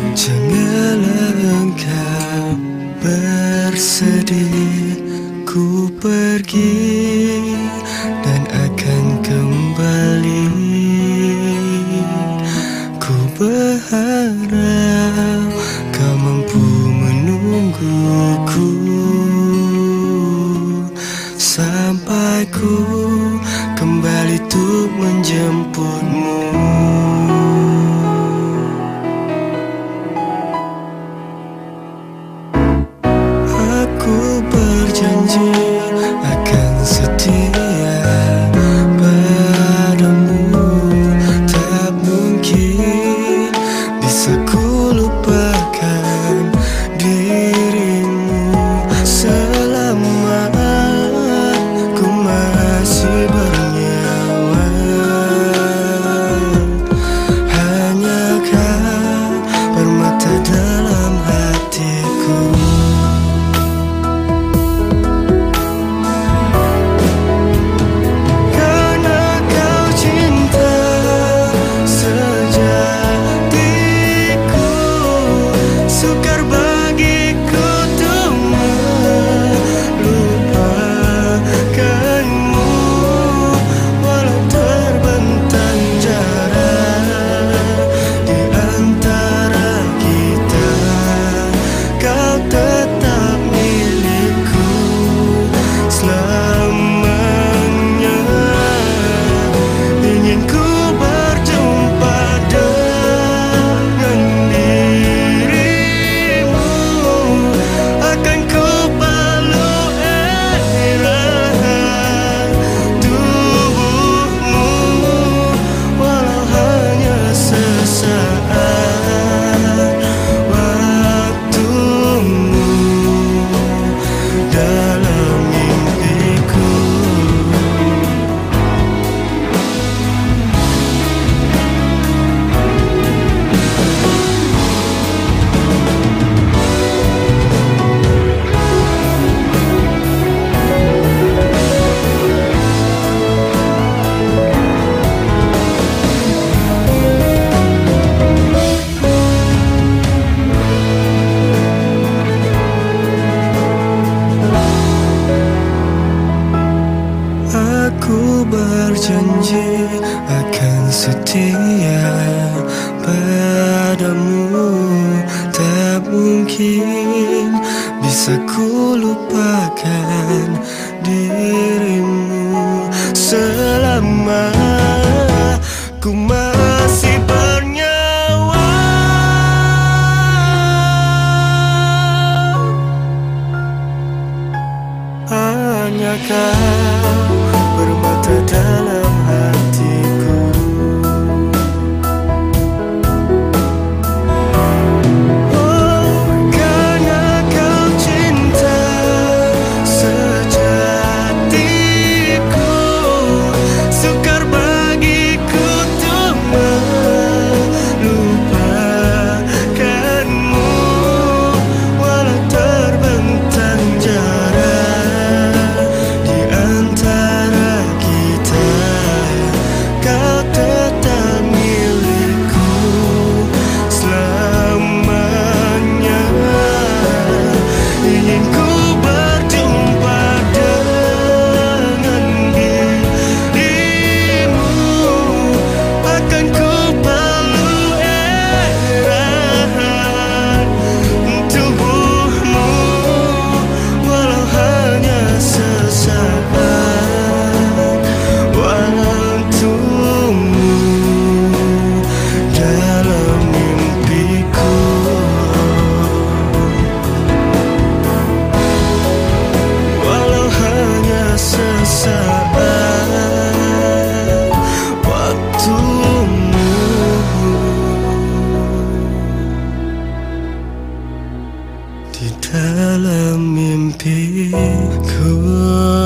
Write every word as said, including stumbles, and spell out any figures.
Janganlah engkau bersedih, ku pergi dan akan kembali. Ku berharap kau mampu menungguku sampai ku kembali untuk menjemputmu. Aku berjanji akan setia padamu. Tak mungkin bisa ku lupakan dirimu selama ku masih bernyawa. Hanya kau permata dalam hatiku. Aku berjanji akan setia padamu. Tak mungkin bisa ku lupakan dirimu selama ku masih bernyawa. Hanya kau permata dalam hatiku. Oh, karena kau cinta sejatiku, sukar bagiku untuk melupakanmu, walau terbentang jarak di antara kita. Kau tetap milikku selamanya. Ingin ku berjumpa dengan dirimu, akan ku peluk erat tubuhmu, walau hanya sesaat waktumu dalam mimpiku. Walau hanya sesaat waktumu di dalam mimpiku.